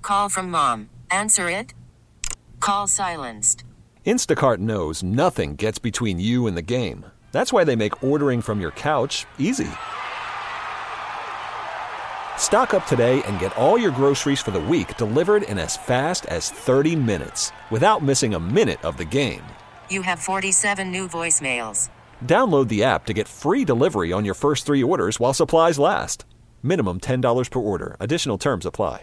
call from mom. Answer it. Call silenced. Instacart knows nothing gets between you and the game. That's why they make ordering from your couch easy. Stock up today and get all your groceries for the week delivered in as fast as 30 minutes without missing a minute of the game. You have 47 new voicemails. Download the app to get free delivery on your first 3 orders while supplies last. Minimum $10 per order. Additional terms apply.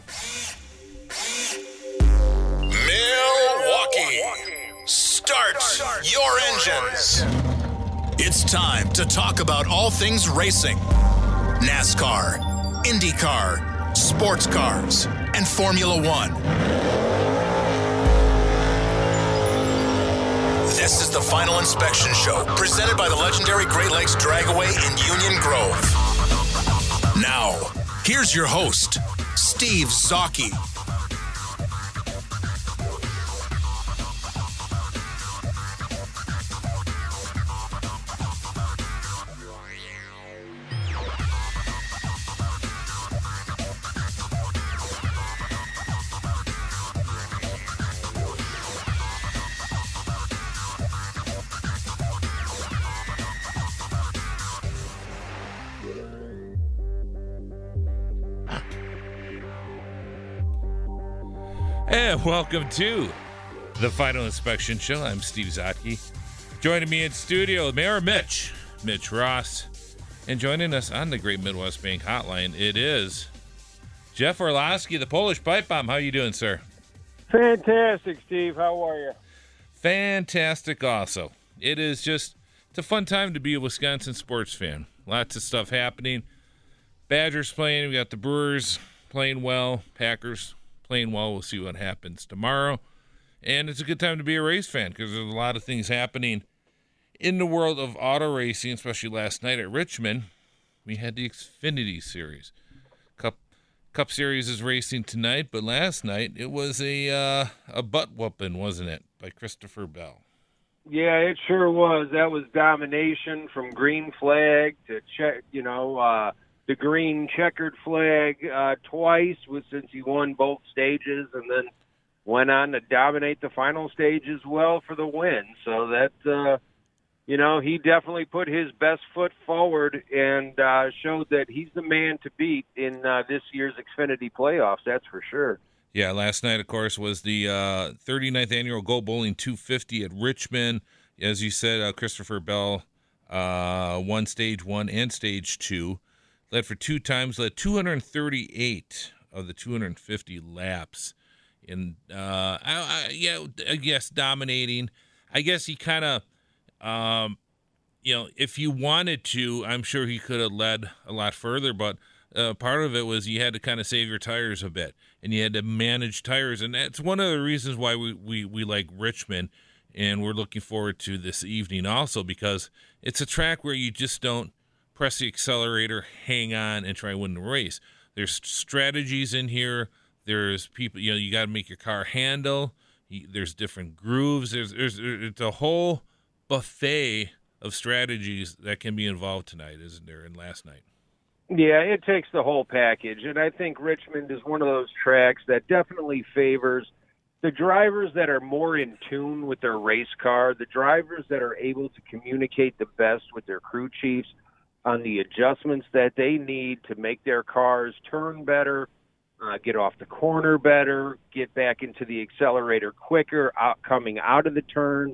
Milwaukee, start your engines. It's time to talk about all things racing. NASCAR, IndyCar, sports cars, and Formula One. This is the Final Inspection Show, presented by the legendary Great Lakes Dragaway in Union Grove. Now, here's your host, Steve Zocchi. And welcome to the Final Inspection Show. I'm Steve Zotke. Joining me in studio, Mayor Mitch Ross. And joining us on the Great Midwest Bank Hotline, it is Jeff Orlowski, the Polish Pipe Bomb. How you doing, sir? Fantastic, Steve. How are you? Fantastic also. It's a fun time to be a Wisconsin sports fan. Lots of stuff happening. Badgers playing. We got the Brewers playing well. Packers playing well. We'll see what happens tomorrow. And it's a good time to be a race fan because there's a lot of things happening in the world of auto racing, especially last night at Richmond. We had the Xfinity Series. Cup Series is racing tonight, but last night it was a butt whooping, wasn't it, by Christopher Bell? Yeah, it sure was. That was domination from green flag to the green checkered flag twice since he won both stages, and then went on to dominate the final stage as well for the win. So that, he definitely put his best foot forward and showed that he's the man to beat in this year's Xfinity playoffs, that's for sure. Yeah, last night, of course, was the 39th Annual Go Bowling 250 at Richmond. As you said, Christopher Bell won Stage 1 and Stage 2. Led for 2 times, led 238 of the 250 laps. And, I guess dominating. I guess he kind of, if he wanted to, I'm sure he could have led a lot further. But part of it was you had to kind of save your tires a bit. And you had to manage tires. And that's one of the reasons why we like Richmond. And we're looking forward to this evening also, because it's a track where you just don't press the accelerator, hang on, and try to win the race. There's strategies in here. There's people, you got to make your car handle. There's different grooves. It's a whole buffet of strategies that can be involved tonight, isn't there, and last night? Yeah, it takes the whole package, and I think Richmond is one of those tracks that definitely favors the drivers that are more in tune with their race car, the drivers that are able to communicate the best with their crew chiefs on the adjustments that they need to make their cars turn better, get off the corner better, get back into the accelerator quicker, coming out of the turns.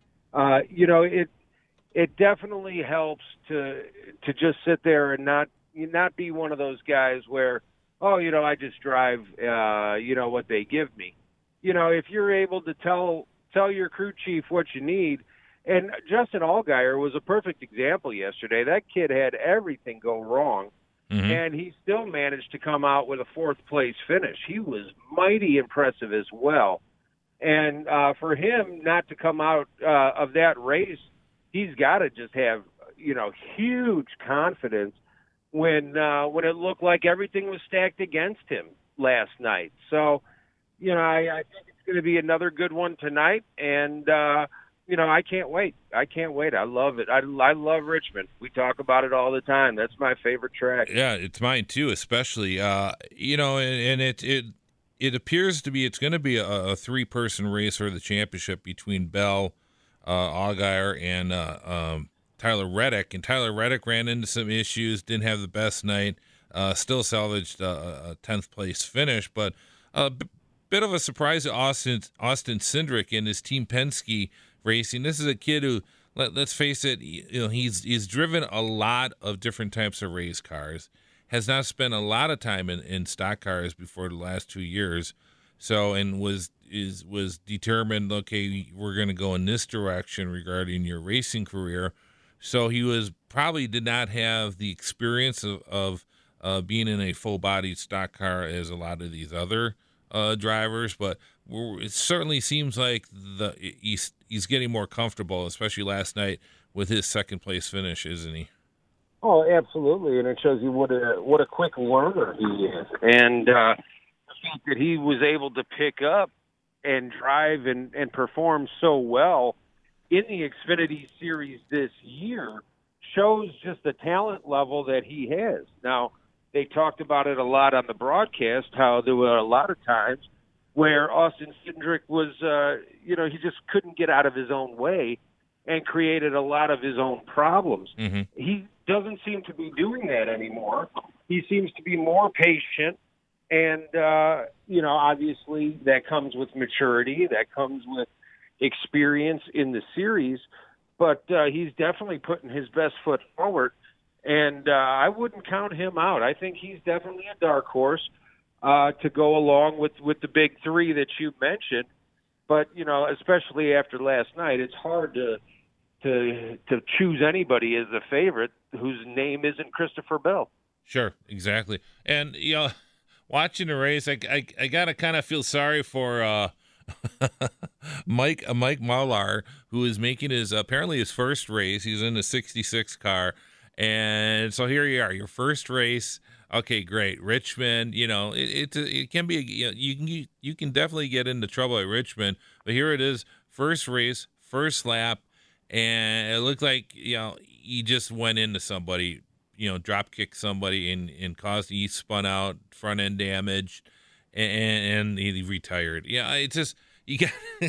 It definitely helps to just sit there and not be one of those guys where, I just drive, what they give me. If you're able to tell your crew chief what you need. And Justin Allgaier was a perfect example yesterday. That kid had everything go wrong, and he still managed to come out with a 4th-place finish. He was mighty impressive as well. And for him not to come out of that race, he's got to just have, huge confidence when it looked like everything was stacked against him last night. So, I think it's going to be another good one tonight, and I can't wait. I love it. I love Richmond. We talk about it all the time. That's my favorite track. Yeah, it's mine too, especially. And it appears to be it's going to be a three-person race for the championship between Bell, Allgaier, and Tyler Reddick. And Tyler Reddick ran into some issues, didn't have the best night, still salvaged a 10th place finish, but a bit of a surprise to Austin Cindric in his Team Penske Racing. This is a kid who, let's face it, he's driven a lot of different types of race cars, has not spent a lot of time in stock cars before the last 2 years, so and was determined, okay, we're going to go in this direction regarding your racing career. So he did not have the experience of being in a full-bodied stock car as a lot of these other drivers, but it certainly seems like he's getting more comfortable, especially last night with his second place finish, isn't he? Oh, absolutely, and it shows you what a quick learner he is, and the fact that he was able to pick up and drive and perform so well in the Xfinity Series this year shows just the talent level that he has. Now, they talked about it a lot on the broadcast, how there were a lot of times where Austin Cindric was, he just couldn't get out of his own way and created a lot of his own problems. Mm-hmm. He doesn't seem to be doing that anymore. He seems to be more patient, and, obviously that comes with maturity, that comes with experience in the series, but he's definitely putting his best foot forward, and I wouldn't count him out. I think he's definitely a dark horse to go along with the big three that you mentioned, but, especially after last night, it's hard to choose anybody as a favorite whose name isn't Christopher Bell. Sure, exactly. And, watching the race, I got to kind of feel sorry for Mike Maular, who is making apparently his first race. He's in the 66 car. And so here you are, your first race. Okay, great. Richmond, it can be, you can definitely get into trouble at Richmond, but here it is, first race, first lap. And it looked like, he just went into somebody, drop kicked somebody and caused, he spun out, front end damage, and he retired. Yeah, it's just, you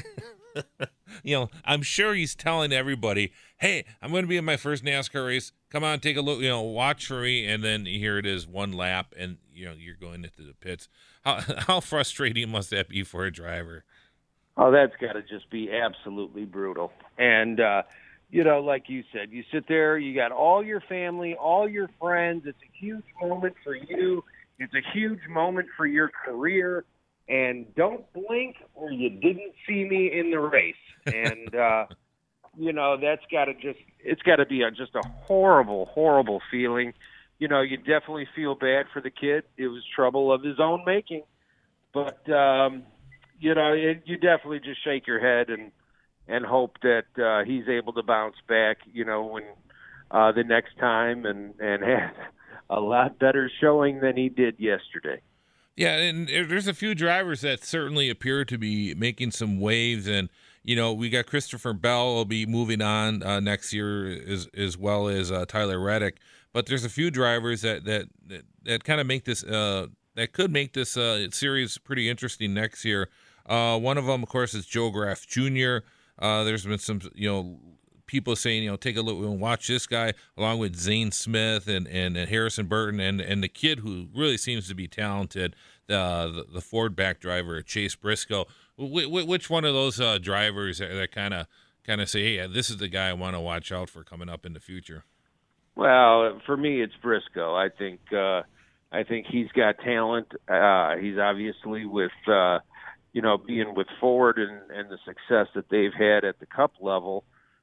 got, I'm sure he's telling everybody, hey, I'm going to be in my first NASCAR race. Come on, take a look, watch for me. And then here it is, one lap, and, you're going into the pits. How frustrating must that be for a driver? Oh, that's got to just be absolutely brutal. And, like you said, you sit there, you got all your family, all your friends. It's a huge moment for you. It's a huge moment for your career. And don't blink or you didn't see me in the race. And, that's got to it's got to be just a horrible, horrible feeling. You definitely feel bad for the kid. It was trouble of his own making. But, you definitely just shake your head and hope that he's able to bounce back, when the next time and have a lot better showing than he did yesterday. Yeah, and there's a few drivers that certainly appear to be making some waves, and we got Christopher Bell will be moving on next year as well as Tyler Reddick, but there's a few drivers that kind of make this that could make this series pretty interesting next year. One of them, of course, is Joe Graf Jr. There's been some, people saying, take a look and watch this guy along with Zane Smith and Harrison Burton and the kid who really seems to be talented, the Ford back driver, Chase Briscoe. Which one of those drivers that kind of say, hey, this is the guy I want to watch out for coming up in the future? Well, for me, it's Briscoe. I think he's got talent. He's obviously with being with Ford and the success that they've had at the Cup level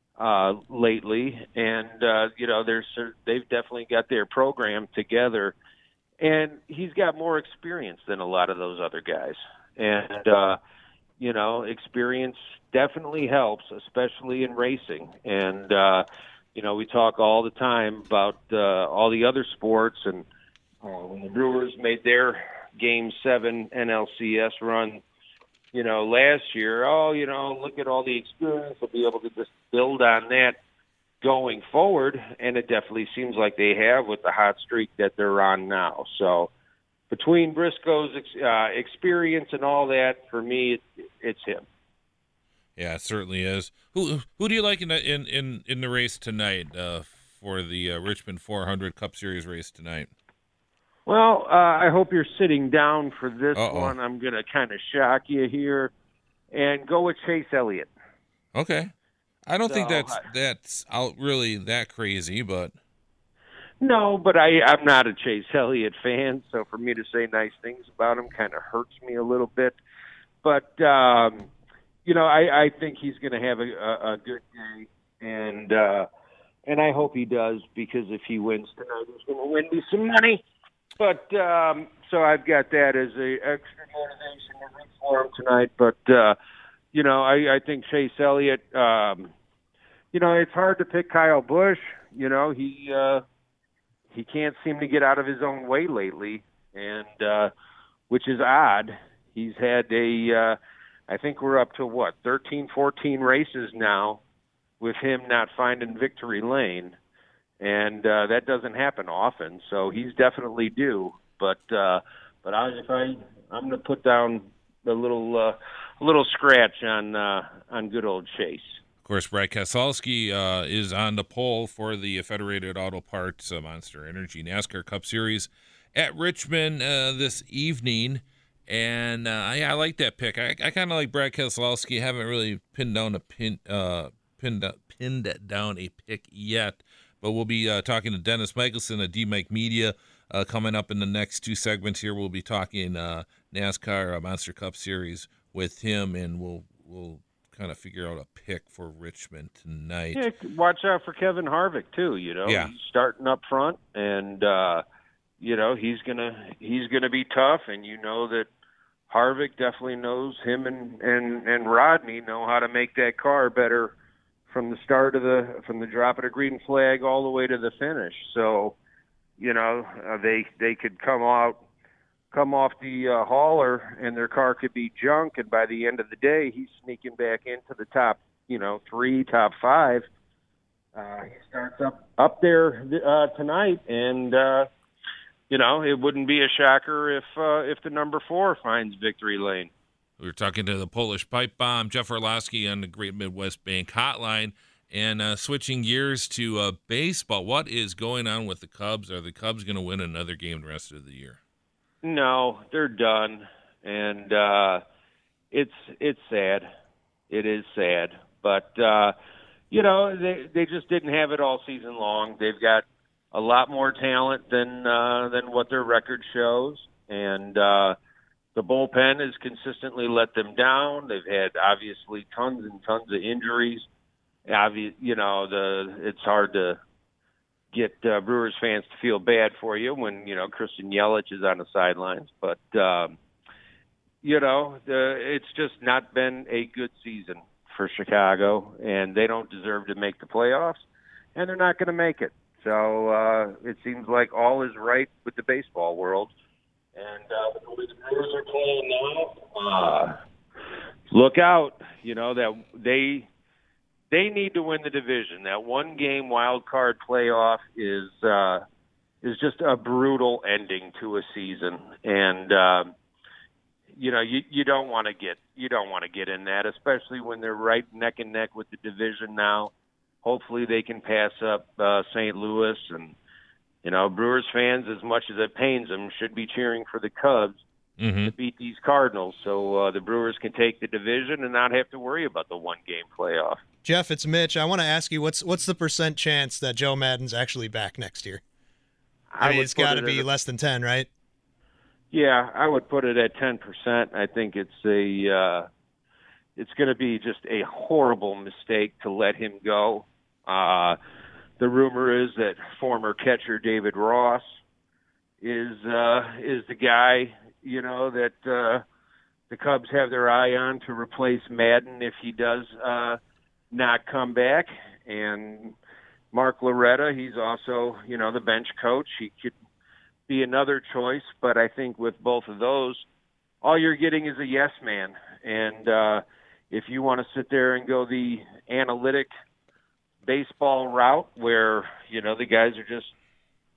lately, and they've definitely got their program together, and he's got more experience than a lot of those other guys, and experience definitely helps, especially in racing, and we talk all the time about all the other sports, and when the Brewers made their Game 7 NLCS run last year, look at all the experience. They'll be able to just build on that going forward, and it definitely seems like they have with the hot streak that they're on now. So, between Briscoe's experience and all that, for me, it's him. Yeah, it certainly is. Who do you like in the race tonight for the Richmond 400 Cup Series race tonight? Well, I hope you're sitting down for this Uh-oh. one. I'm going to kind of shock you here and go with Chase Elliott. Okay. I don't think So, that's out really that crazy, but No, but I'm not a Chase Elliott fan, so for me to say nice things about him kind of hurts me a little bit. But I think he's going to have a good day, and I hope he does, because if he wins tonight, he's going to win me some money. But so I've got that as a extra motivation to root for him tonight. But I think Chase Elliott. It's hard to pick Kyle Busch. He can't seem to get out of his own way lately, and which is odd. He's had I think we're up to 13, 14 races now with him not finding victory lane, and that doesn't happen often. So he's definitely due. But I'm going to put down a little scratch on good old Chase. of course, Brad Keselowski is on the pole for the Federated Auto Parts Monster Energy NASCAR Cup Series at Richmond this evening. And I like that pick. I kind of like Brad Keselowski. Haven't really pinned down a pick yet, but we'll be talking to Dennis Michelson at D-Mike Media coming up in the next two segments here. We'll be talking NASCAR Monster Cup Series with him, and we'll kind of figure out a pick for Richmond tonight. Yeah, watch out for Kevin Harvick too. Yeah. He's starting up front, and he's gonna be tough, and that Harvick definitely knows him, and Rodney know how to make that car better from the start from the drop of the green flag all the way to the finish. So, they could come off the hauler, and their car could be junk, and by the end of the day, he's sneaking back into the top, 3, top 5. He starts up there tonight, and it wouldn't be a shocker if the number 4 finds victory lane. We were talking to the Polish pipe bomb, Jeff Orlowski, on the Great Midwest Bank Hotline, and switching gears to baseball. What is going on with the Cubs? Are the Cubs going to win another game the rest of the year? No, they're done, and it's sad. It is sad, but they just didn't have it all season long. They've got a lot more talent than what their record shows, and the bullpen has consistently let them down. They've had obviously tons and tons of injuries. It's hard to get Brewers fans to feel bad for you when Christian Yelich is on the sidelines, but it's just not been a good season for Chicago, and they don't deserve to make the playoffs, and they're not going to make it. So it seems like all is right with the baseball world, and the way the Brewers are playing now, look out! That they need to win the division. That one-game wild card playoff is just a brutal ending to a season, and you don't want to get in that, especially when they're right neck and neck with the division now. Hopefully they can pass up St. Louis, and Brewers fans, as much as it pains them, should be cheering for the Cubs to beat these Cardinals, so the Brewers can take the division and not have to worry about the one-game playoff. Jeff, it's Mitch. I want to ask you, what's the % chance that Joe Maddon's actually back next year? I mean, it's got to be less than 10, right? Yeah, I would put it at 10%. I think it's going to be just a horrible mistake to let him go. The rumor is that former catcher David Ross is the guy, that the Cubs have their eye on to replace Madden if he does not come back. And Mark Loretta, he's also, the bench coach. He could be another choice, but I think with both of those, all you're getting is a yes man. And if you want to sit there and go the analytic baseball route where, the guys are just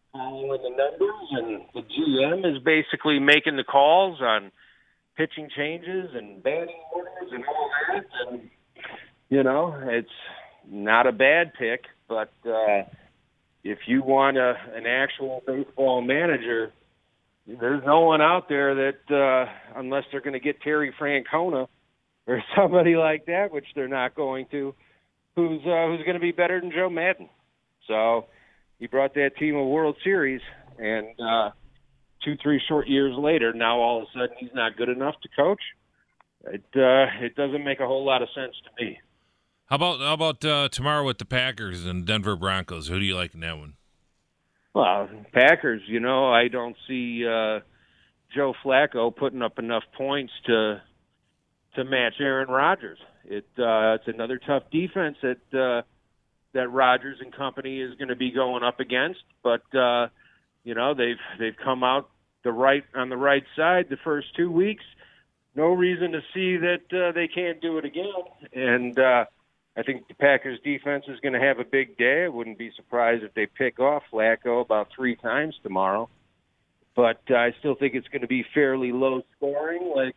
following the numbers, and the GM is basically making the calls on pitching changes and batting orders and all that. And, it's not a bad pick, but if you want an actual baseball manager, there's no one out there that, unless they're going to get Terry Francona or somebody like that, which they're not going to, who's going to be better than Joe Maddon. So he brought that team a World Series, and 2-3 short years later, now all of a sudden he's not good enough to coach. It doesn't make a whole lot of sense to me. How about tomorrow with the Packers and Denver Broncos? Who do you like in that one? Well, Packers, I don't see Joe Flacco putting up enough points to match Aaron Rodgers. It's another tough defense that Rodgers and company is going to be going up against, but they've come out on the right side the first 2 weeks. No reason to see that they can't do it again. And I think the Packers defense is going to have a big day. I wouldn't be surprised if they pick off Flacco about 3 times tomorrow. But I still think it's going to be fairly low scoring, like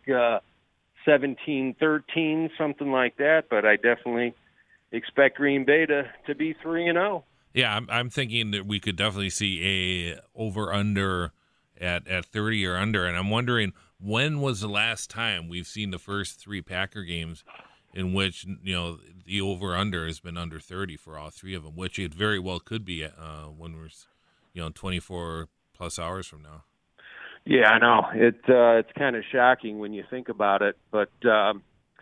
17-13, something like that. But I definitely expect Green Bay to be 3-0. Yeah, I'm thinking that we could definitely see a over-under at 30 or under. And I'm wondering, when was the last time we've seen the first 3 Packer games in which, the over-under has been under 30 for all 3 of them, which it very well could be when we're, 24 plus hours from now. Yeah, I know. It's kind of shocking when you think about it, but the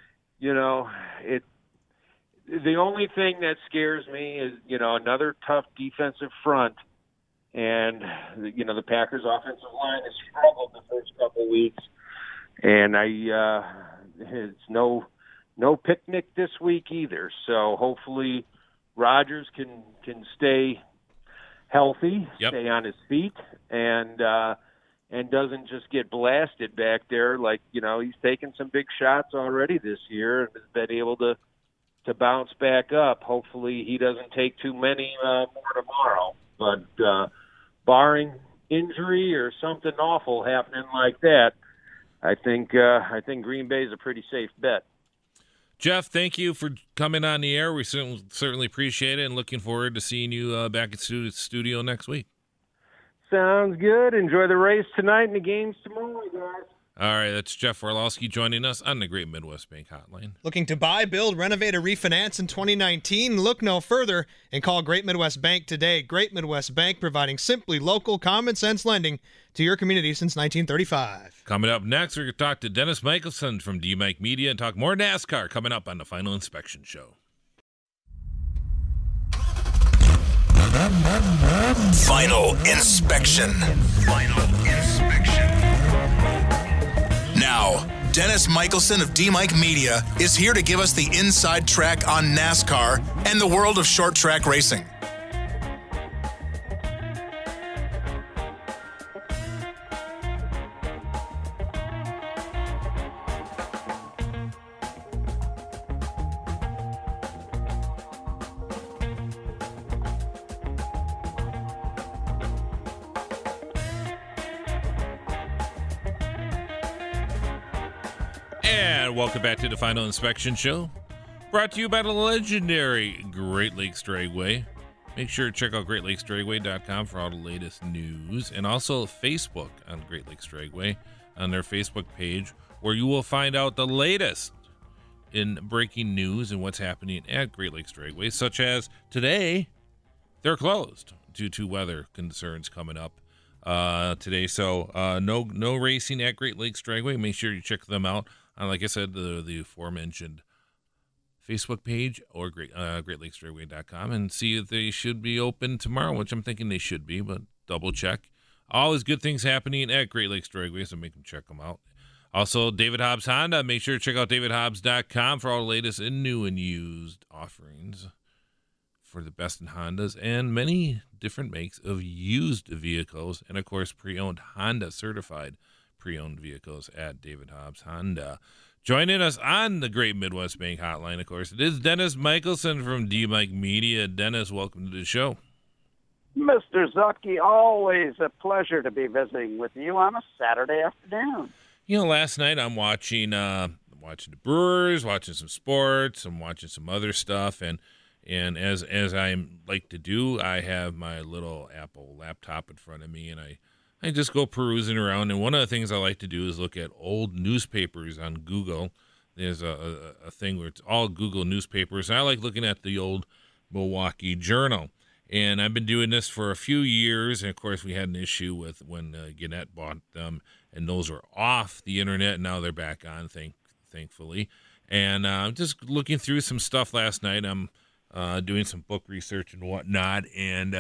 only thing that scares me is, another tough defensive front, and the Packers' offensive line has struggled the first couple weeks, and it's no picnic this week either. So hopefully Rodgers can stay healthy, stay on his feet, and doesn't just get blasted back there. Like, he's taken some big shots already this year and has been able to bounce back up. Hopefully he doesn't take too many more tomorrow. But barring injury or something awful happening like that, I think Green Bay is a pretty safe bet. Jeff, thank you for coming on the air. We certainly appreciate it, and looking forward to seeing you back at the studio next week. Sounds good. Enjoy the race tonight and the games tomorrow, guys. All right, that's Jeff Orlowski joining us on the Great Midwest Bank Hotline. Looking to buy, build, renovate, or refinance in 2019? Look no further and call Great Midwest Bank today. Great Midwest Bank, providing simply local, common-sense lending to your community since 1935. Coming up next, we're going to talk to Dennis Michelson from D-Mike Media and talk more NASCAR coming up on the Final Inspection Show. Final Inspection. Now, Dennis Michelson of D-Mike Media is here to give us the inside track on NASCAR and the world of short track racing. And welcome back to the Final Inspection Show, brought to you by the legendary Great Lakes Dragway. Make sure to check out GreatLakesDragway.com for all the latest news, and also Facebook on Great Lakes Dragway on their Facebook page, where you will find out the latest in breaking news and what's happening at Great Lakes Dragway, such as today, they're closed due to weather concerns coming up today. So no racing at Great Lakes Dragway. Make sure you check them out. Like I said, the aforementioned Facebook page or GreatLakesDragway.com, and see if they should be open tomorrow, which I'm thinking they should be, but double check. Always good things happening at Great Lakes Dragway, so make them check them out. Also, David Hobbs Honda. Make sure to check out DavidHobbs.com for all the latest in new and used offerings for the best in Hondas and many different makes of used vehicles, and of course, pre-owned Honda certified pre-owned vehicles at David Hobbs Honda. Joining us on the Great Midwest Bank Hotline, of course, it is Dennis Michelson from D-Mike Media. Dennis, welcome to the show. Mr. Zucky, always a pleasure to be visiting with you on a Saturday afternoon. Last night I'm watching the Brewers, watching some sports, I'm watching some other stuff, and as I like to do, I have my little Apple laptop in front of me, and I just go perusing around. And one of the things I like to do is look at old newspapers on Google. There's a thing where it's all Google newspapers, and I like looking at the old Milwaukee Journal. And I've been doing this for a few years, and of course we had an issue with when Gannett bought them, and those were off the internet, and now they're back on, thankfully. And I'm just looking through some stuff last night. I'm doing some book research and whatnot, and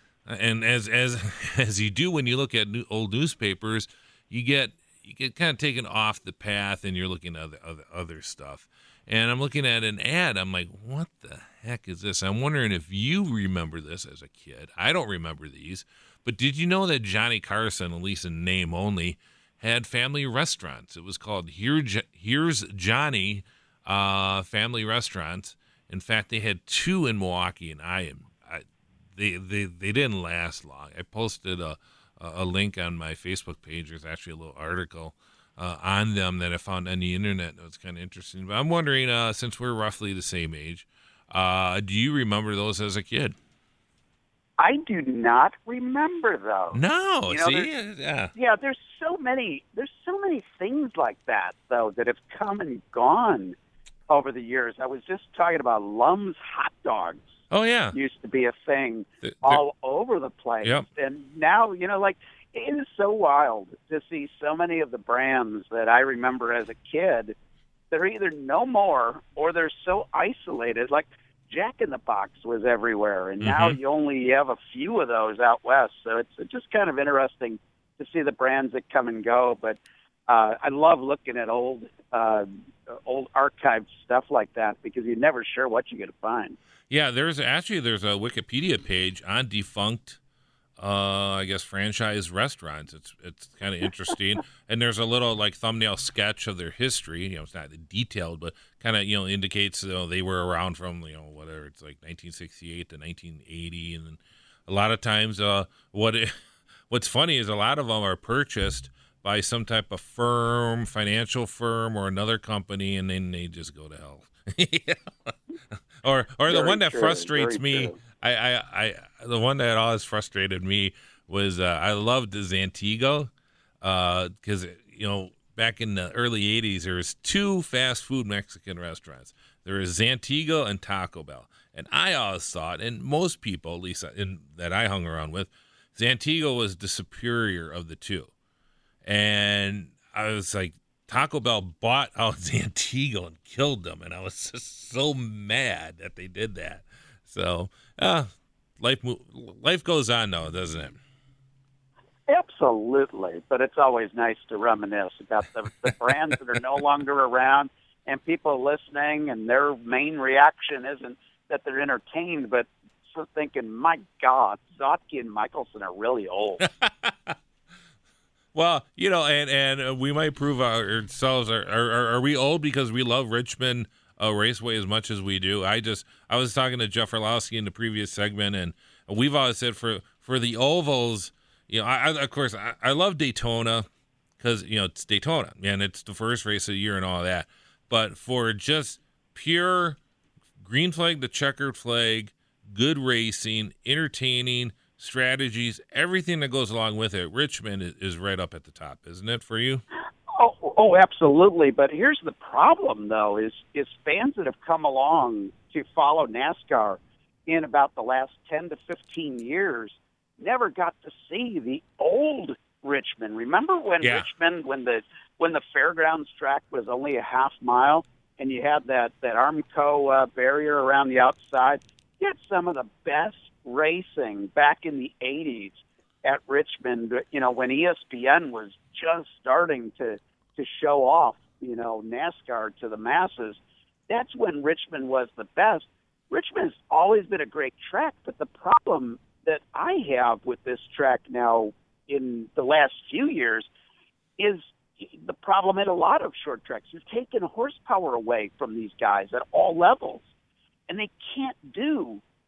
as you do when you look at old newspapers, you get kind of taken off the path, and you're looking at other stuff. And I'm looking at an ad. I'm like, what the heck is this? I'm wondering if you remember this as a kid. I don't remember these. But did you know that Johnny Carson, at least in name only, had family restaurants? It was called Here's Johnny Family Restaurants. In fact, they had 2 in Milwaukee, and they didn't last long. I posted a link on my Facebook page. There's actually a little article on them that I found on the internet. That was kind of interesting. But I'm wondering, since we're roughly the same age, do you remember those as a kid? I do not remember those. No, yeah. There's so many things like that though that have come and gone over the years. I was just talking about Lum's hot dogs. Oh yeah, used to be a thing all over the place, yep. And now it is so wild to see so many of the brands that I remember as a kid that are either no more or they're so isolated. Like Jack in the Box was everywhere, and now you only have a few of those out west. So it's just kind of interesting to see the brands that come and go. But I love looking at old archived stuff like that because you're never sure what you're going to find. Yeah, there's a Wikipedia page on defunct franchise restaurants. It's kind of interesting, and there's a little thumbnail sketch of their history. It's not detailed, but kind of indicates they were around from whatever it's 1968 to 1980, and then a lot of times what's funny is a lot of them are purchased by some type of financial firm or another company, and then they just go to hell. Or the one that frustrates me. The one that always frustrated me was I loved the Zantigo because back in the early 80s there was 2 fast food Mexican restaurants. There was Zantigo and Taco Bell, and I always thought, and most people at least that I hung around with, Zantigo was the superior of the 2, and I was like, Taco Bell bought out Zantigo and killed them, and I was just so mad that they did that. So, life goes on, though, doesn't it? Absolutely, but it's always nice to reminisce about the brands that are no longer around, and people listening, and their main reaction isn't that they're entertained, but for thinking, my God, Zotke and Michelson are really old. Well, and we might prove ourselves. Are we old because we love Richmond Raceway as much as we do? I was talking to Jeff Orlowski in the previous segment, and we've always said for the ovals, I love Daytona because it's Daytona and it's the first race of the year and all that. But for just pure green flag to checkered flag, good racing, entertaining, strategies, everything that goes along with it, Richmond is right up at the top, isn't it, for you? Oh, absolutely. But here's the problem, though, is fans that have come along to follow NASCAR in about the last 10 to 15 years never got to see the old Richmond. Remember when Richmond, when the fairgrounds track was only a half mile and you had that Armco barrier around the outside? You had some of the best racing back in the 80s at Richmond, when ESPN was just starting to show off, NASCAR to the masses. That's when Richmond was the best. Richmond's always been a great track, but the problem that I have with this track now in the last few years is the problem at a lot of short tracks. You've taken horsepower away from these guys at all levels, and they can't do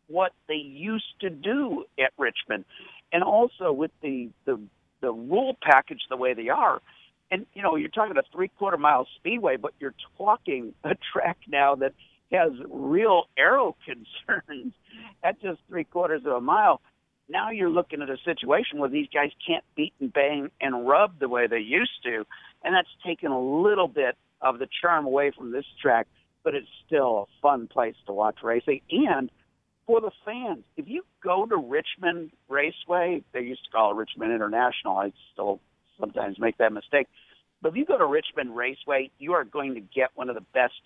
what they used to do at Richmond. And also with the rule package the way they are, and, you know, you're talking a 3/4 mile speedway, but you're talking a track now that has real aero concerns at just 3/4 of a mile. Now you're looking at a situation where these guys can't beat and bang and rub the way they used to, and that's taken a little bit of the charm away from this track, but it's still a fun place to watch racing. And for the fans, if you go to Richmond Raceway, they used to call it Richmond International. I still sometimes make that mistake. But if you go to Richmond Raceway, you are going to get one of the best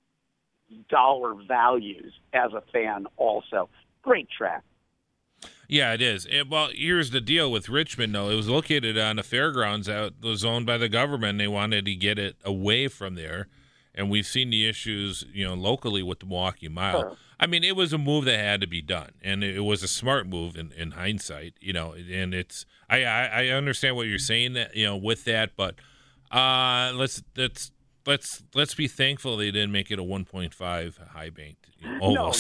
dollar values as a fan also. Great track. Yeah, it is. Well, here's the deal with Richmond, though. It was located on a fairgrounds that was owned by the government. They wanted to get it away from there. And we've seen the issues, you know, locally with the Milwaukee Mile. Sure. I mean, it was a move that had to be done, and it was a smart move in hindsight, you know. And it's I understand what you're saying, that, you know, with that, but let's be thankful they didn't make it a 1.5 high banked oval.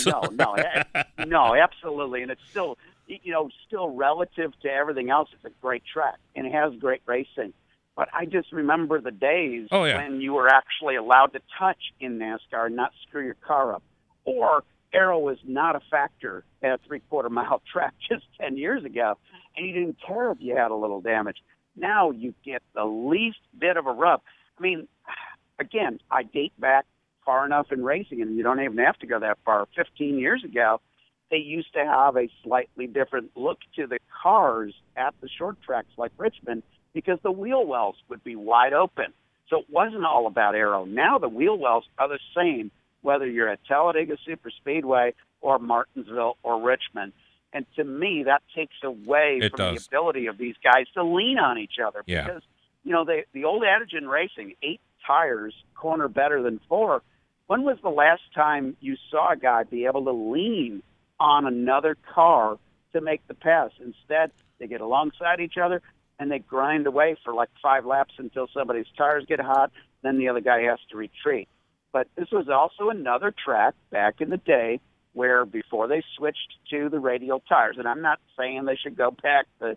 No, absolutely, and it's still, you know, still relative to everything else. It's a great track, and it has great racing. But I just remember the days when you were actually allowed to touch in NASCAR and not screw your car up. Or aero was not a factor at a 3/4 mile track just 10 years ago, and you didn't care if you had a little damage. Now you get the least bit of a rub. I mean, again, I date back far enough in racing, and you don't even have to go that far. 15 years ago, they used to have a slightly different look to the cars at the short tracks like Richmond, because the wheel wells would be wide open. So it wasn't all about aero. Now the wheel wells are the same, whether you're at Talladega Superspeedway or Martinsville or Richmond. And to me, that takes away from the ability of these guys to lean on each other. Yeah. Because, you know, the old adage in racing, 8 tires, corner better than 4. When was the last time you saw a guy be able to lean on another car to make the pass? Instead, they get alongside each other, and they grind away for like 5 laps until somebody's tires get hot, then the other guy has to retreat. But this was also another track back in the day where, before they switched to the radial tires, and I'm not saying they should go back to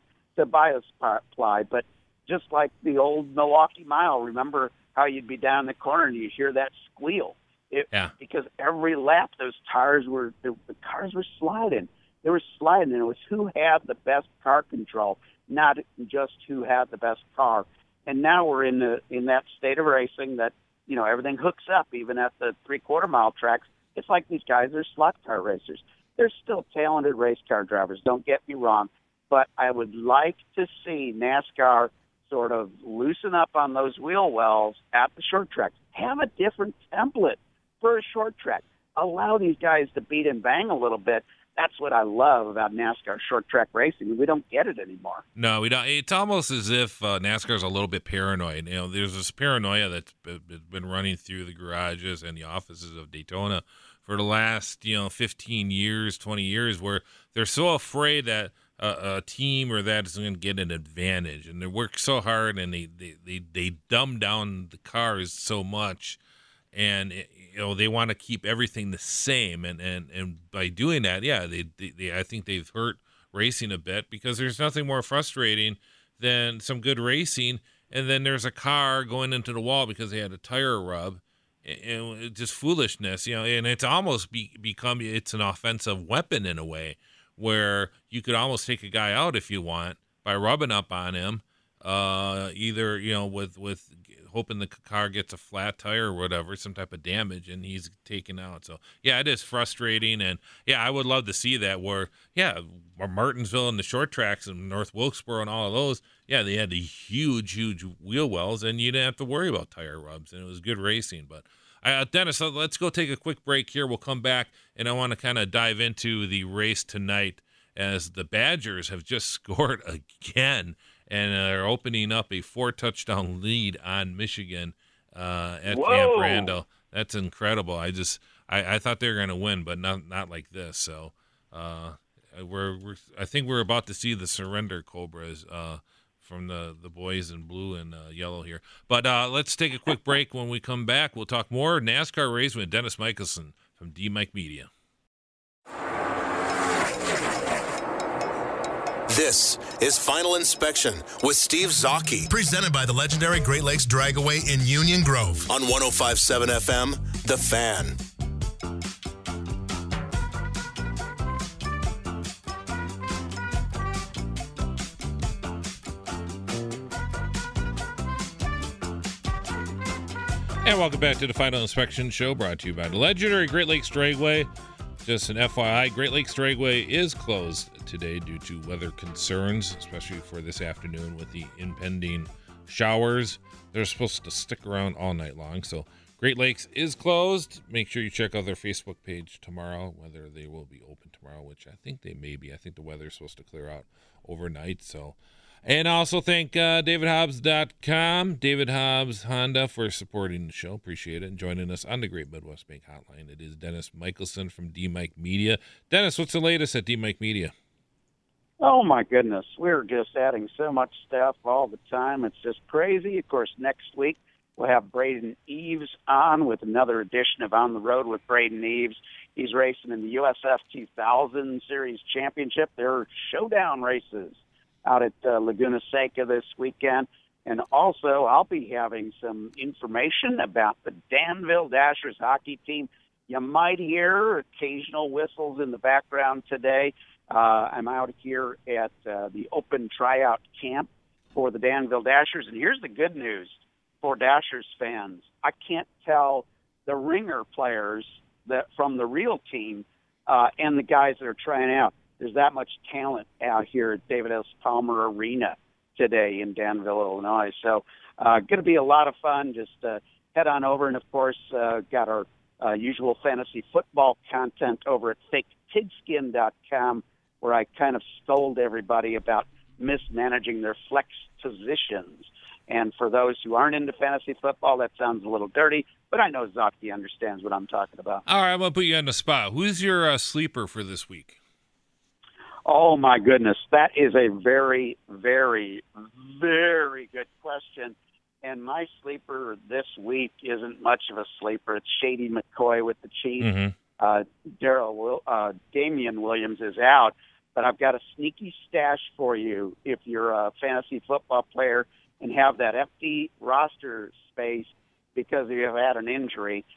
Biosply, but just like the old Milwaukee Mile, remember how you'd be down the corner and you'd hear that squeal? Because every lap those tires the cars were sliding. They were sliding, and it was who had the best car control, not just who had the best car. And now we're in that state of racing that, you know, everything hooks up, even at the 3/4 mile tracks. It's like these guys are slot car racers. They're still talented race car drivers, don't get me wrong, but I would like to see NASCAR sort of loosen up on those wheel wells at the short tracks. Have a different template for a short track. Allow these guys to beat and bang a little bit. That's what I love about NASCAR short track racing. We don't get it anymore. No, we don't. It's almost as if NASCAR's a little bit paranoid. You know, there's this paranoia that's been running through the garages and the offices of Daytona for the last, 15 years, 20 years, where they're so afraid that a team or that is going to get an advantage, and they work so hard, and they dumb down the cars so much. And they want to keep everything the same, and by doing that, they I think they've hurt racing a bit, because there's nothing more frustrating than some good racing, and then there's a car going into the wall because they had a tire rub, and just foolishness, And it's almost become it's an offensive weapon in a way, where you could almost take a guy out if you want by rubbing up on him, either with hoping the car gets a flat tire or whatever, some type of damage, and he's taken out. So, it is frustrating, and, I would love to see that where Martinsville and the short tracks and North Wilkesboro and all of those, they had the huge wheel wells, and you didn't have to worry about tire rubs, and it was good racing. But, Dennis, let's go take a quick break here. We'll come back, and I want to kind of dive into the race tonight, as the Badgers have just scored again, and are opening up a 4-touchdown lead on Michigan at Camp Randall. That's incredible. I thought they were going to win, but not like this. So I think we're about to see the surrender Cobras from the boys in blue and yellow here. But let's take a quick break. When we come back, we'll talk more NASCAR race with Dennis Michelson from D-Mike Media. This is Final Inspection with Steve Zocchi, presented by the legendary Great Lakes Dragaway in Union Grove on 105.7 FM, The Fan. And welcome back to the Final Inspection Show, brought to you by the legendary Great Lakes Dragway. Just an FYI, Great Lakes Dragway is closed today due to weather concerns, especially for this afternoon with the impending showers. They're supposed to stick around all night long, so Great Lakes is closed. Make sure you check out their Facebook page tomorrow, whether they will be open tomorrow, which I think they may be. I think the weather is supposed to clear out overnight, so... And also thank DavidHobbs.com, David Hobbs Honda, for supporting the show. Appreciate it. And joining us on the Great Midwest Bank Hotline, it is Dennis Michelson from D-Mike Media. Dennis, what's the latest at D-Mike Media? Oh, my goodness. We're just adding so much stuff all the time. It's just crazy. Of course, next week we'll have Braden Eves on with another edition of On the Road with Braden Eves. He's racing in the USF 2000 Series Championship. They're showdown races out at Laguna Seca this weekend. And also, I'll be having some information about the Danville Dashers hockey team. You might hear occasional whistles in the background today. I'm out here at the open tryout camp for the Danville Dashers. And here's the good news for Dashers fans. I can't tell the ringer players that from the real team and the guys that are trying out. There's that much talent out here at David S. Palmer Arena today in Danville, Illinois. So going to be a lot of fun. Just head on over. And, of course, got our usual fantasy football content over at fakepigskin.com, where I kind of scold everybody about mismanaging their flex positions. And for those who aren't into fantasy football, that sounds a little dirty, but I know Zocchi understands what I'm talking about. All right, I'm going to put you on the spot. Who's your sleeper for this week? Oh, my goodness. That is a very, very, very good question. And my sleeper this week isn't much of a sleeper. It's Shady McCoy with the Chiefs. Mm-hmm. Damian Williams is out. But I've got a sneaky stash for you if you're a fantasy football player and have that empty roster space because you have had an injury.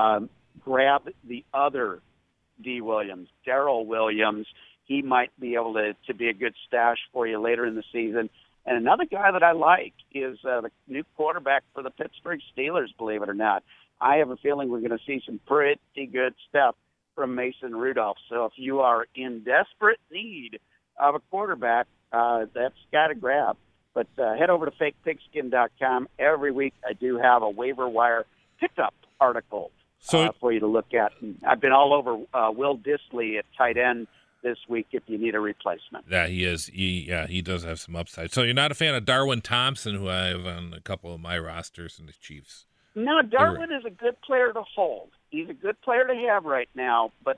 Grab the other D. Williams, Darrell Williams. He might be able to be a good stash for you later in the season. And another guy that I like is the new quarterback for the Pittsburgh Steelers, believe it or not. I have a feeling we're going to see some pretty good stuff from Mason Rudolph. So if you are in desperate need of a quarterback, that's got to grab. But head over to fakepigskin.com. Every week I do have a waiver wire pickup article for you to look at. And I've been all over Will Dissly at tight end this week if you need a replacement. Yeah, he is. He does have some upside. So you're not a fan of Darwin Thompson, who I have on a couple of my rosters in the Chiefs? No, Darwin is a good player to hold. He's a good player to have right now, but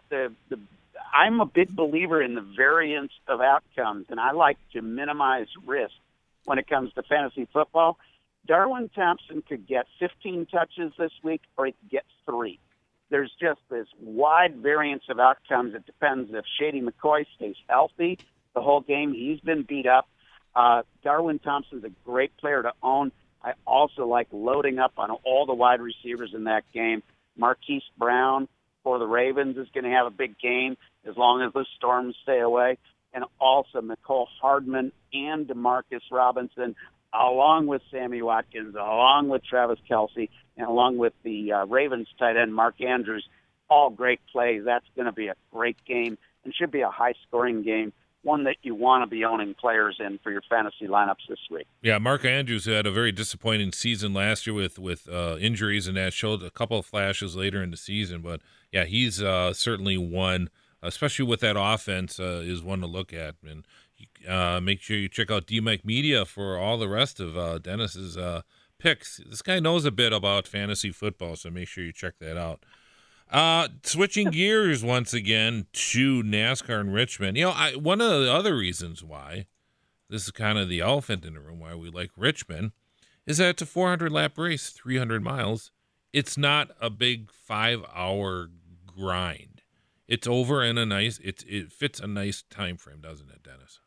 I'm a big believer in the variance of outcomes, and I like to minimize risk when it comes to fantasy football. Darwin Thompson could get 15 touches this week, or he could get 3. There's just this wide variance of outcomes. It depends if Shady McCoy stays healthy the whole game. He's been beat up. Darwin Thompson's a great player to own. I also like loading up on all the wide receivers in that game. Marquise Brown for the Ravens is going to have a big game as long as the Storms stay away. And also Mecole Hardman and Demarcus Robinson, along with Sammy Watkins, along with Travis Kelce, and along with the Ravens tight end Mark Andrews, all great plays. That's going to be a great game and should be a high-scoring game, one that you want to be owning players in for your fantasy lineups this week. Yeah, Mark Andrews had a very disappointing season last year with injuries, and that showed a couple of flashes later in the season. But, yeah, he's certainly one, especially with that offense, is one to look at. And make sure you check out D-Mike Media for all the rest of Dennis's picks. This guy knows a bit about fantasy football, so make sure you check that out. Switching gears once again to NASCAR in Richmond. You know, one of the other reasons why, this is kind of the elephant in the room, why we like Richmond, is that it's a 400-lap race, 300 miles. It's not a big 5-hour grind. It's over in a nice, it fits a nice time frame, doesn't it, Dennis?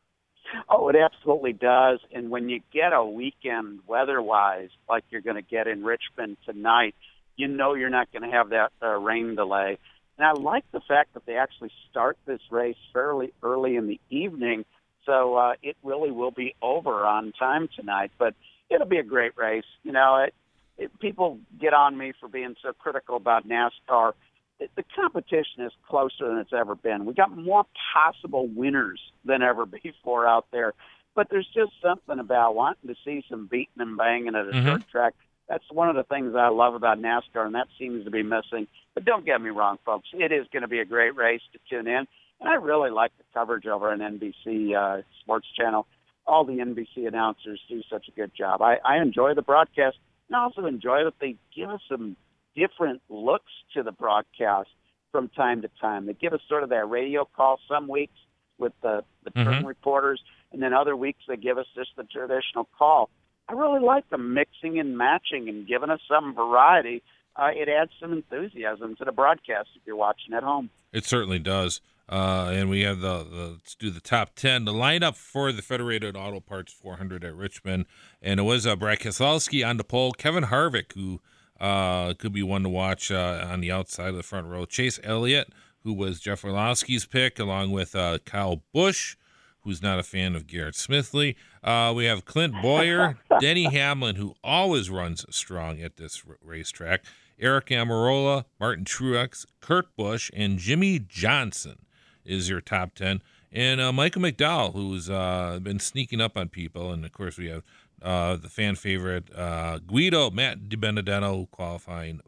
Oh, it absolutely does. And when you get a weekend weather-wise, like you're going to get in Richmond tonight, you know you're not going to have that rain delay. And I like the fact that they actually start this race fairly early in the evening, so it really will be over on time tonight. But it'll be a great race. You know, people get on me for being so critical about NASCAR. The competition is closer than it's ever been. We got more possible winners than ever before out there. But there's just something about wanting to see some beating and banging at a short track. That's one of the things I love about NASCAR, and that seems to be missing. But don't get me wrong, folks. It is going to be a great race to tune in. And I really like the coverage over on NBC Sports Channel. All the NBC announcers do such a good job. I enjoy the broadcast, and I also enjoy that they give us some different looks to the broadcast from time to time. They give us sort of that radio call some weeks with the turn reporters, and then other weeks they give us just the traditional call. I really like the mixing and matching and giving us some variety. It adds some enthusiasm to the broadcast if you're watching at home. It certainly does. And we have let's do the top 10. The lineup for the Federated Auto Parts 400 at Richmond, and it was Brad Keselowski on the pole, Kevin Harvick, who could be one to watch on the outside of the front row, Chase Elliott, who was Jeff Orlowski's pick, along with Kyle Busch, who's not a fan of Garrett Smithley. We have Clint Bowyer, Denny Hamlin, who always runs strong at this racetrack, Eric Almirola, Martin Truex, Kurt Busch, and Jimmy Johnson is your top 10. And Michael McDowell, who's been sneaking up on people. And, of course, we have the fan favorite Guido Matt DiBenedetto qualifying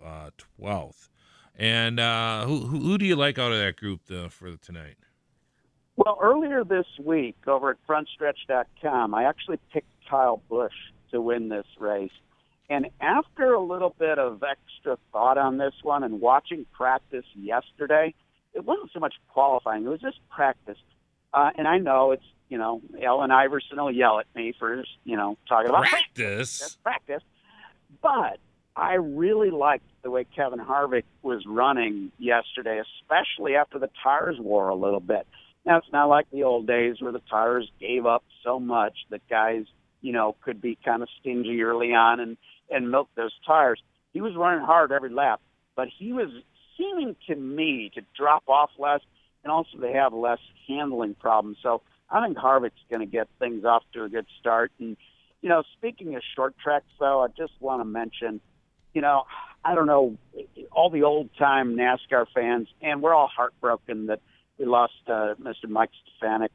12th. And who do you like out of that group for tonight? Well, earlier this week over at frontstretch.com, I actually picked Kyle Busch to win this race. And after a little bit of extra thought on this one and watching practice yesterday, it wasn't so much qualifying. It was just practice. And I know it's, Ellen Iverson will yell at me for, talking about practice. Practice. But I really liked the way Kevin Harvick was running yesterday, especially after the tires wore a little bit. Now, it's not like the old days where the tires gave up so much that guys, could be kind of stingy early on and milk those tires. He was running hard every lap, but he was seeming to me to drop off less and also to have less handling problems. So I think Harvick's going to get things off to a good start. And, speaking of short tracks, though, I just want to mention, I don't know, all the old-time NASCAR fans, and we're all heartbroken that we lost Mr. Mike Stefanik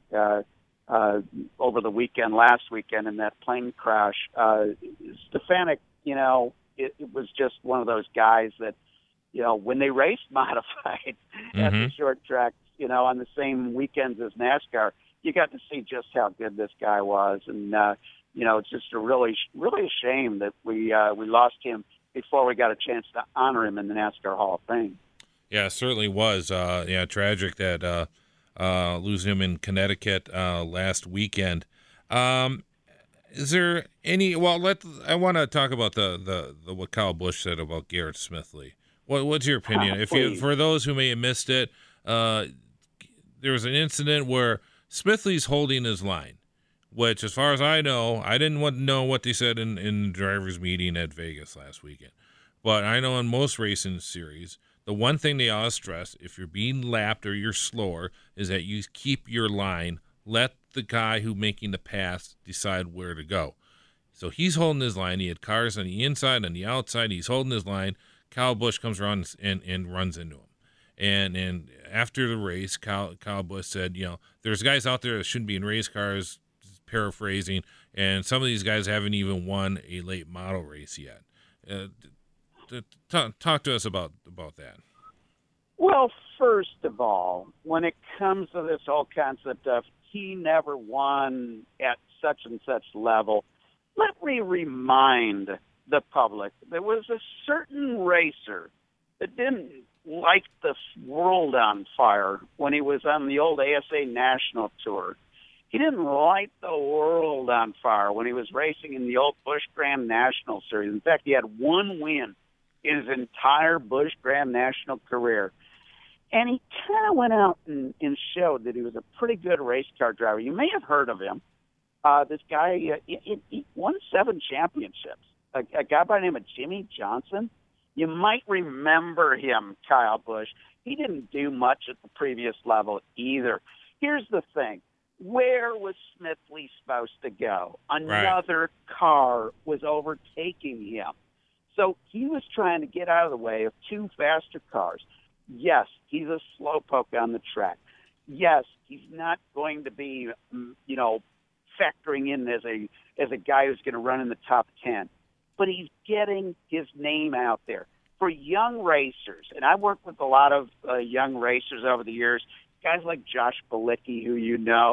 over the last weekend in that plane crash. Stefanik, it was just one of those guys that, when they raced modified at the short tracks, on the same weekends as NASCAR, you got to see just how good this guy was. And, it's just a really, really a shame that we lost him before we got a chance to honor him in the NASCAR Hall of Fame. Yeah, it certainly was. Tragic that losing him in Connecticut last weekend. Is there any? Well, I want to talk about the what Kyle Busch said about Garrett Smithley. What's your opinion? For those who may have missed it, there was an incident where Smithley's holding his line, which, as far as I know, I didn't want to know what they said in the drivers' meeting at Vegas last weekend. But I know in most racing series, the one thing they always stress, if you're being lapped or you're slower, is that you keep your line. Let the guy who's making the pass decide where to go. So he's holding his line. He had cars on the inside and the outside. He's holding his line. Kyle Busch comes around and runs into him. And after the race, Kyle Busch said, there's guys out there that shouldn't be in race cars, paraphrasing, and some of these guys haven't even won a late model race yet. Talk to us about that. Well, first of all, when it comes to this whole concept of he never won at such and such level, let me remind the public there was a certain racer that didn't light the world on fire when he was on the old ASA National Tour. He didn't light the world on fire when he was racing in the old Busch Grand National Series. In fact, he had one win in his entire Busch Grand National career. And he kind of went out and showed that he was a pretty good race car driver. You may have heard of him. This guy, he won 7 championships. A guy by the name of Jimmy Johnson. You might remember him, Kyle Busch. He didn't do much at the previous level either. Here's the thing. Where was Smithley supposed to go? Another car was overtaking him. So he was trying to get out of the way of 2 faster cars. Yes, he's a slowpoke on the track. Yes, he's not going to be, factoring in as a guy who's going to run in the top 10. But he's getting his name out there. For young racers, and I worked with a lot of young racers over the years, guys like Josh Bilicki, who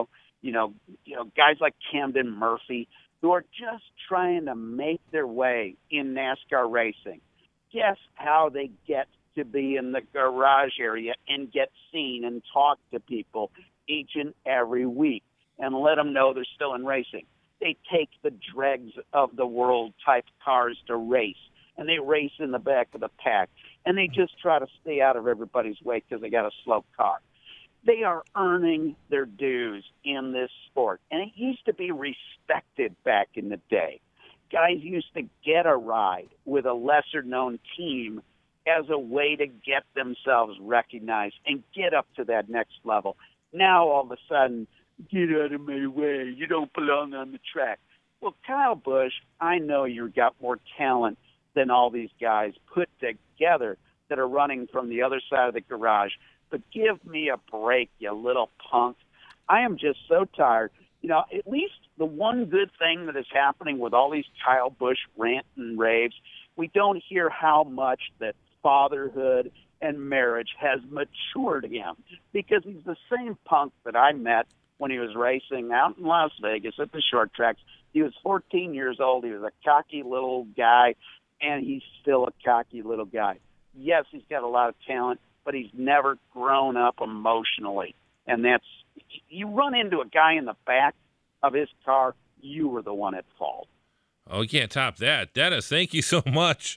guys like Camden Murphy, who are just trying to make their way in NASCAR racing. Guess how they get to be in the garage area and get seen and talk to people each and every week and let them know they're still in racing. They take the dregs of the world type cars to race, and they race in the back of the pack, and they just try to stay out of everybody's way because they got a slow car. They are earning their dues in this sport, and it used to be respected back in the day. Guys used to get a ride with a lesser-known team as a way to get themselves recognized and get up to that next level. Now, all of a sudden, get out of my way. You don't belong on the track. Well, Kyle Busch, I know you've got more talent than all these guys put together that are running from the other side of the garage. But give me a break, you little punk. I am just so tired. At least the one good thing that is happening with all these Kyle Busch rant and raves, we don't hear how much that fatherhood and marriage has matured him, because he's the same punk that I met when he was racing out in Las Vegas at the short tracks. He was 14 years old. He was a cocky little guy, and he's still a cocky little guy. Yes, he's got a lot of talent, but he's never grown up emotionally. And you run into a guy in the back of his car, you were the one at fault. Oh, you can't top that. Dennis, thank you so much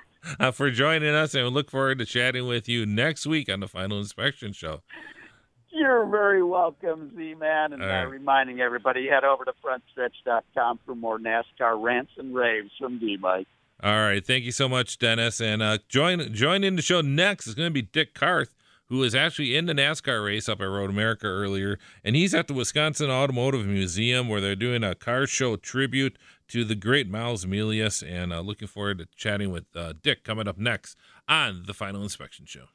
for joining us, and we look forward to chatting with you next week on the Final Inspection Show. You're very welcome, Z-Man. And reminding everybody, head over to frontstretch.com for more NASCAR rants and raves from D-Mike. All right. Thank you so much, Dennis. And join in the show next is going to be Dick Karth, who was actually in the NASCAR race up at Road America earlier. And he's at the Wisconsin Automotive Museum, where they're doing a car show tribute to the great Miles Milius. And looking forward to chatting with Dick coming up next on the Final Inspection Show.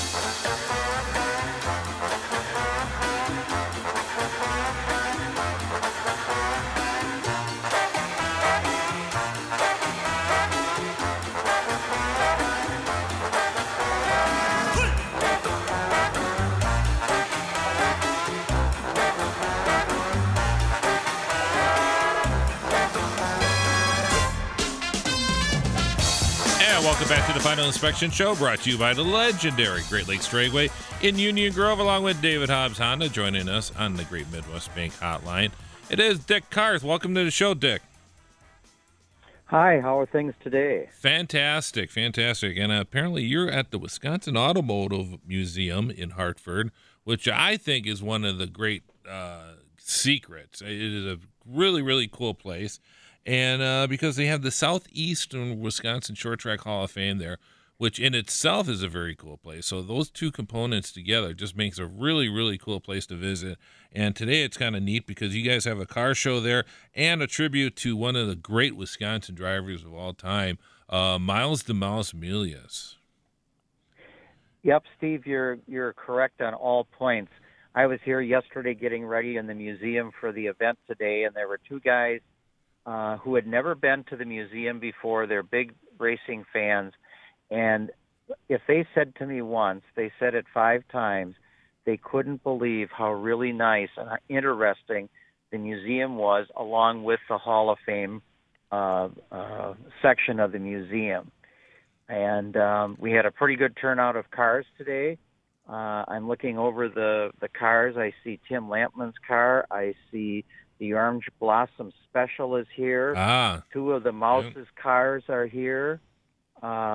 Welcome back to the Final Inspection Show, brought to you by the legendary Great Lakes Dragway in Union Grove, along with David Hobbs Honda, joining us on the Great Midwest Bank Hotline. It is Dick Karth. Welcome to the show, Dick. Hi, how are things today? Fantastic. And apparently you're at the Wisconsin Automotive Museum in Hartford, which I think is one of the great secrets. It is a really, really cool place. And because they have the Southeastern Wisconsin Short Track Hall of Fame there, which in itself is a very cool place. So those two components together just makes a really, really cool place to visit. And today it's kind of neat because you guys have a car show there and a tribute to one of the great Wisconsin drivers of all time, Miles the Mouse Milius. Yep, Steve, you're correct on all points. I was here yesterday getting ready in the museum for the event today, and there were 2 guys who had never been to the museum before. They're big racing fans. And if they said to me once, they said it 5 times, they couldn't believe how really nice and interesting the museum was, along with the Hall of Fame section of the museum. And we had a pretty good turnout of cars today. I'm looking over the cars. I see Tim Lampman's car. I see the Orange Blossom Special is here. 2 of the Mouse's cars are here.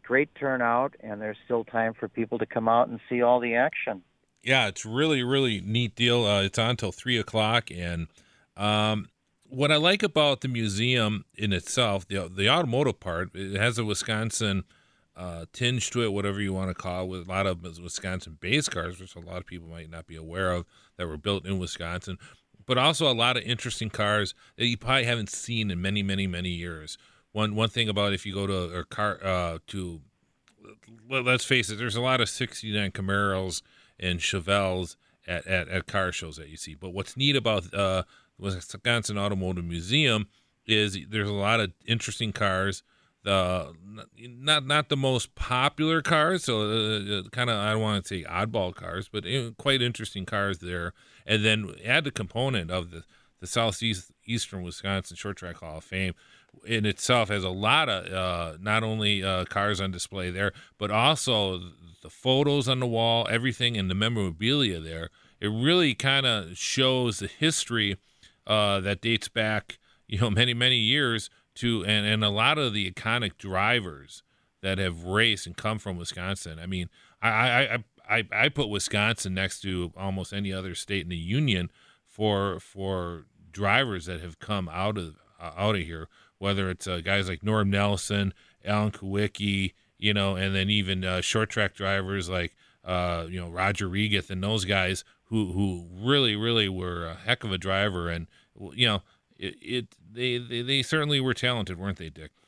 great turnout, and there's still time for people to come out and see all the action. Yeah, it's really, really neat deal. It's on till 3:00, and what I like about the museum in itself, the automotive part, it has a Wisconsin tinge to it, whatever you want to call it, with a lot of Wisconsin-based cars, which a lot of people might not be aware of, that were built in Wisconsin, but also a lot of interesting cars that you probably haven't seen in many, many, many years. One thing about if you go to a car let's face it, there's a lot of 69 Camaros and Chevelles at car shows that you see. But what's neat about the Wisconsin Automotive Museum is there's a lot of interesting cars. Not the most popular cars, so kind of, I don't want to say oddball cars, but quite interesting cars there. And then add the component of the Southeastern Wisconsin Short Track Hall of Fame in itself has a lot of not only cars on display there, but also the photos on the wall, everything in the memorabilia there. It really kind of shows the history that dates back, many, many years to, and a lot of the iconic drivers that have raced and come from Wisconsin. I mean, I put Wisconsin next to almost any other state in the union for drivers that have come out of here, whether it's guys like Norm Nelson, Alan Kawicki, and then even short track drivers like Roger Regath and those guys who really, really were a heck of a driver, and they certainly were talented, weren't they, Dick?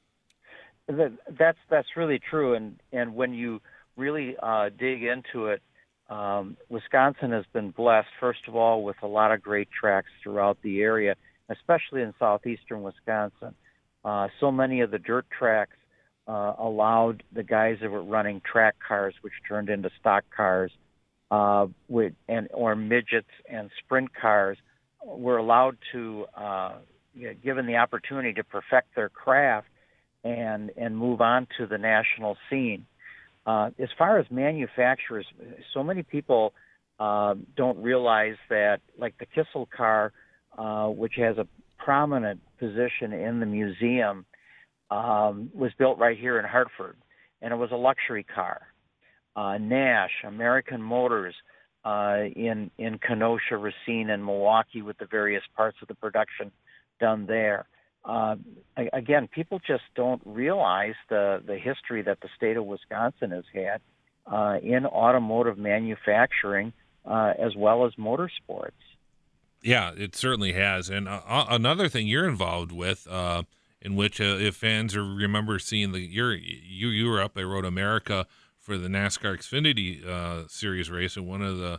That's really true, and when you really dig into it, Wisconsin has been blessed, first of all, with a lot of great tracks throughout the area, especially in southeastern Wisconsin. So many of the dirt tracks allowed the guys that were running track cars, which turned into stock cars, or midgets and sprint cars, were allowed to, given the opportunity to perfect their craft and move on to the national scene. As far as manufacturers, so many people don't realize that, like the Kissel car, which has a prominent position in the museum, was built right here in Hartford, and it was a luxury car. Nash, American Motors, in Kenosha, Racine, and Milwaukee, with the various parts of the production done there. Again, people just don't realize the history that the state of Wisconsin has had in automotive manufacturing as well as motorsports. Yeah, it certainly has. And another thing you're involved with, in which if fans remember seeing you were up at Road America for the NASCAR Xfinity Series race, and one of the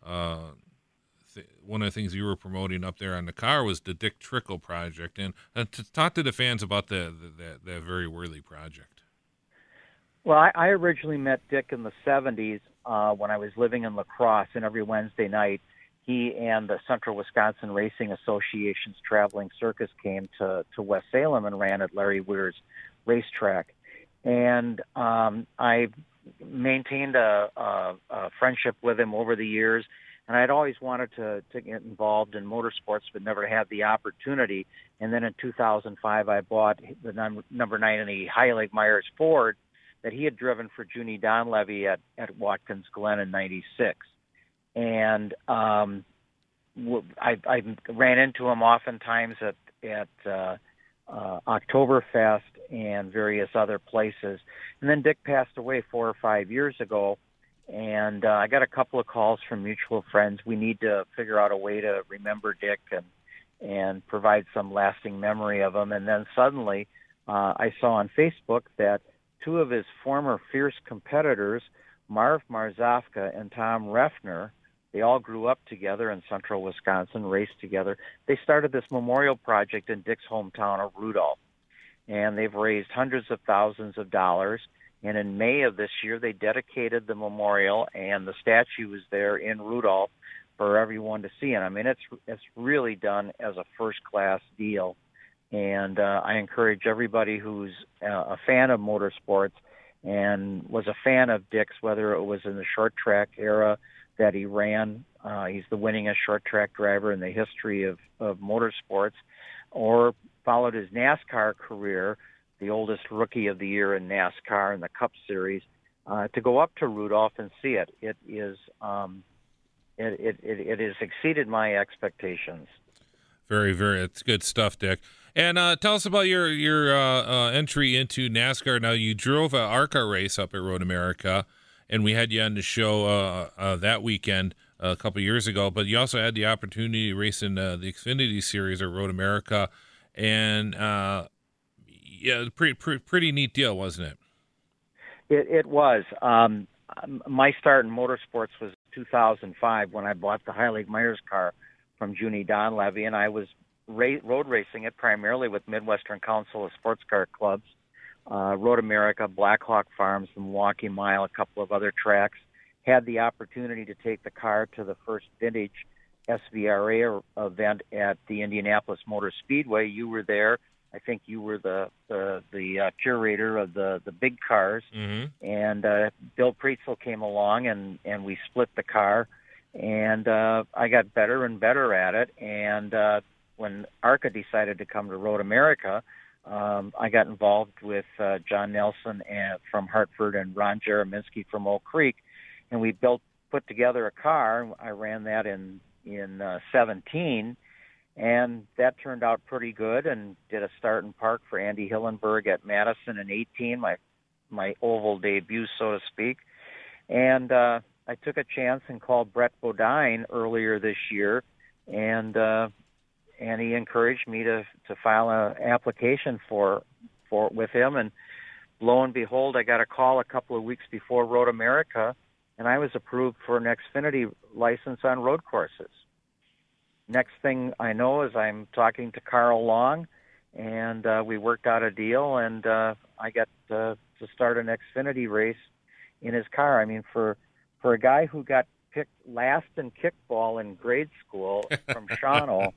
things you were promoting up there on the car was the Dick Trickle project, and to talk to the fans about that very worthy project. Well, I originally met Dick in the 70s when I was living in La Crosse, and every Wednesday night he and the Central Wisconsin Racing Association's traveling circus came to West Salem and ran at Larry Weir's racetrack. And I maintained a friendship with him over the years, and I'd always wanted to get involved in motorsports but never had the opportunity. And then in 2005, I bought the number 9 in the Heilig Myers Ford that he had driven for Junie Donlevy at Watkins Glen in '96. And I ran into him oftentimes at Oktoberfest and various other places. And then Dick passed away 4 or 5 years ago, and I got a couple of calls from mutual friends. We need to figure out a way to remember Dick and provide some lasting memory of him. And then suddenly I saw on Facebook that 2 of his former fierce competitors, Marv Marzofka and Tom Refner, they all grew up together in central Wisconsin, raced together. They started this memorial project in Dick's hometown of Rudolph, and they've raised hundreds of thousands of dollars. And in May of this year, they dedicated the memorial, and the statue is there in Rudolph for everyone to see. And I mean, it's really done as a first-class deal. And I encourage everybody who's a fan of motorsports and was a fan of Dick's, whether it was in the short track era that he ran, he's the winningest short track driver in the history of motorsports, or followed his NASCAR career, the oldest rookie of the year in NASCAR in the Cup Series, to go up to Rudolph and see it. It has exceeded my expectations. Very, very. It's good stuff, Dick. And tell us about your entry into NASCAR. Now, you drove an ARCA race up at Road America, and we had you on the show that weekend a couple years ago. But you also had the opportunity to race in the Xfinity Series at Road America, and pretty neat deal, wasn't it? It was. My start in motorsports was 2005 when I bought the Heilig-Myers car from Junie Donlevy, and I was road racing it primarily with Midwestern Council of Sports Car Clubs, Road America, Blackhawk Farms, the Milwaukee Mile, a couple of other tracks. Had the opportunity to take the car to the first vintage SVRA event at the Indianapolis Motor Speedway. You were there. I think you were the curator of the big cars. Mm-hmm. And Bill Preetzel came along, and we split the car. And I got better and better at it. And when ARCA decided to come to Road America, I got involved with John Nelson from Hartford and Ron Jereminski from Oak Creek, and we put together a car. I ran that in 17, and that turned out pretty good. And did a start and park for Andy Hillenberg at Madison in 18, my oval debut, so to speak. And I took a chance and called Brett Bodine earlier this year, and he encouraged me to file an application for with him. And lo and behold, I got a call a couple of weeks before Road America, and I was approved for an Xfinity license on road courses. Next thing I know is I'm talking to Carl Long, and we worked out a deal, and I got to start an Xfinity race in his car. I mean, for a guy who got picked last in kickball in grade school from Shawano,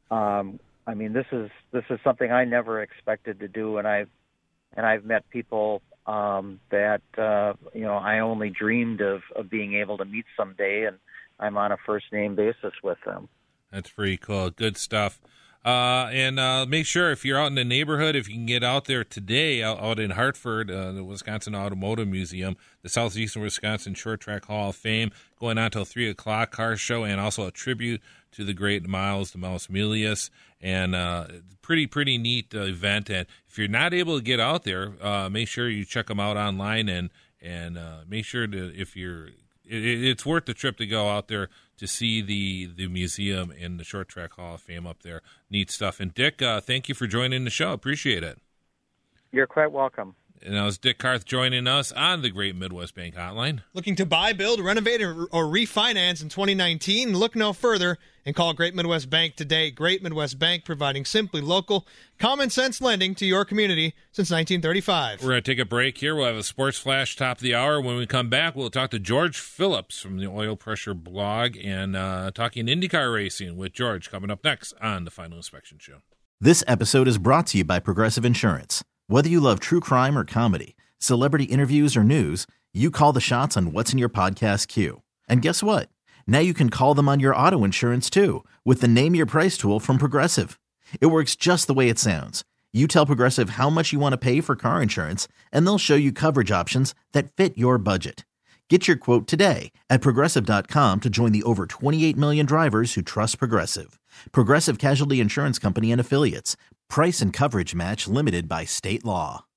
I mean, this is something I never expected to do, and I've met people that I only dreamed of being able to meet someday, and I'm on a first name basis with them. That's pretty cool. Good stuff. And make sure if you're out in the neighborhood, if you can get out there today, out in Hartford, the Wisconsin Automotive Museum, the Southeastern Wisconsin Short Track Hall of Fame, going on till 3 o'clock, car show, and also a tribute to the great Miles Milius, and pretty neat event. And if you're not able to get out there, make sure you check them out online, and make sure to, it's worth the trip to go out there to see the museum and the Short Track Hall of Fame up there. Neat stuff. And Dick, thank you for joining the show. Appreciate it. You're quite welcome. And that was Dick Karth joining us on the Great Midwest Bank Hotline. Looking to buy, build, renovate, or refinance in 2019? Look no further and call Great Midwest Bank today. Great Midwest Bank, providing simply local, common-sense lending to your community since 1935. We're going to take a break here. We'll have a sports flash top of the hour. When we come back, we'll talk to George Phillips from the Oil Pressure blog and talking IndyCar racing with George coming up next on the Final Inspection Show. This episode is brought to you by Progressive Insurance. Whether you love true crime or comedy, celebrity interviews or news, you call the shots on what's in your podcast queue. And guess what? Now you can call them on your auto insurance too with the Name Your Price tool from Progressive. It works just the way it sounds. You tell Progressive how much you want to pay for car insurance, and they'll show you coverage options that fit your budget. Get your quote today at Progressive.com to join the over 28 million drivers who trust Progressive. Progressive Casualty Insurance Company and Affiliates. Price and coverage match limited by state law.